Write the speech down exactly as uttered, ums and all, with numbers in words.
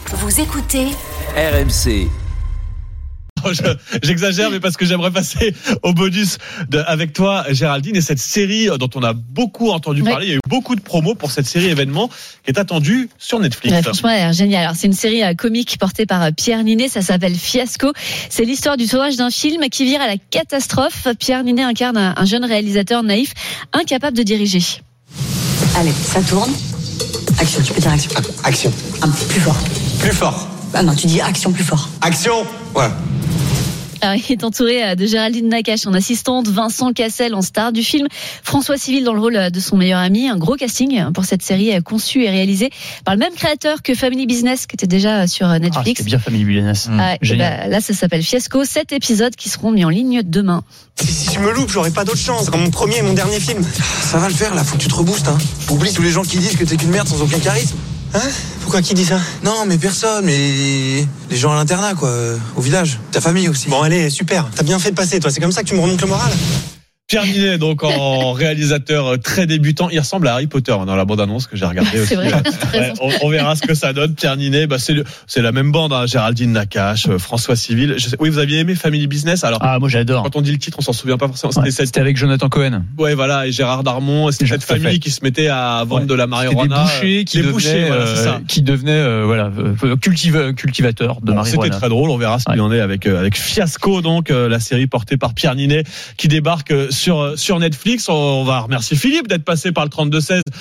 Vous écoutez R M C. Je, j'exagère, mais parce que j'aimerais passer au bonus de, avec toi, Géraldine, et cette série dont on a beaucoup entendu parler. Oui. Il y a eu beaucoup de promos pour cette série événement qui est attendue sur Netflix. Ouais, franchement, elle a l'air géniale. Alors, c'est une série comique portée par Pierre Ninet. Ça s'appelle Fiasco. C'est l'histoire du tournage d'un film qui vire à la catastrophe. Pierre Ninet incarne un, un jeune réalisateur naïf, incapable de diriger. Allez, ça tourne. Action, tu peux dire action. Ah, action. Un peu plus fort. Plus fort. Ah non, tu dis action plus fort. Action. Ouais. Alors, il est entouré de Géraldine Nakache en assistante, Vincent Cassel en star du film, François Civil dans le rôle de son meilleur ami. Un gros casting pour cette série conçue et réalisée par le même créateur que Family Business, qui était déjà sur Netflix. Ah, c'était bien Family Business. Mmh. Ah, bah, là, ça s'appelle Fiasco. Sept épisodes qui seront mis en ligne demain. Si, si je me loupe, j'aurai pas d'autre chance. C'est mon premier et mon dernier film. Ça va le faire, là. Faut que tu te reboostes, hein. Oublie tous les gens qui disent que t'es qu'une merde sans aucun charisme. Hein? Pourquoi qui dit ça? Non, mais personne, mais les gens à l'internat, quoi, au village, ta famille aussi. Bon, allez, super, t'as bien fait de passer, toi, c'est comme ça que tu me remontes le moral. Pierre Ninet, donc en réalisateur très débutant, il ressemble à Harry Potter dans la bande-annonce que j'ai regardée aussi. C'est vrai. Ouais, on, on verra ce que ça donne. Pierre Ninet, bah c'est, le, c'est la même bande, hein, Géraldine Nakache, François Civil. Je sais, oui, vous aviez aimé Family Business? Alors, ah, moi j'adore. Quand on dit le titre, on s'en souvient pas forcément. C'était, ouais, cette... c'était avec Jonathan Cohen. Ouais, voilà, et Gérard Darmon. C'était cette famille fait. qui se mettait à vendre ouais. de la marijuana. Des bouchers qui, des devenaient, bouchers, voilà, c'est ça. qui devenaient, euh, voilà, cultiva- cultivateurs de bon, marijuana. C'était très drôle. On verra ce qu'il ouais. en est avec euh, avec Fiasco, donc euh, la série portée par Pierre Ninet qui débarque sur sur Netflix. On va remercier Philippe d'être passé par le trente-deux seize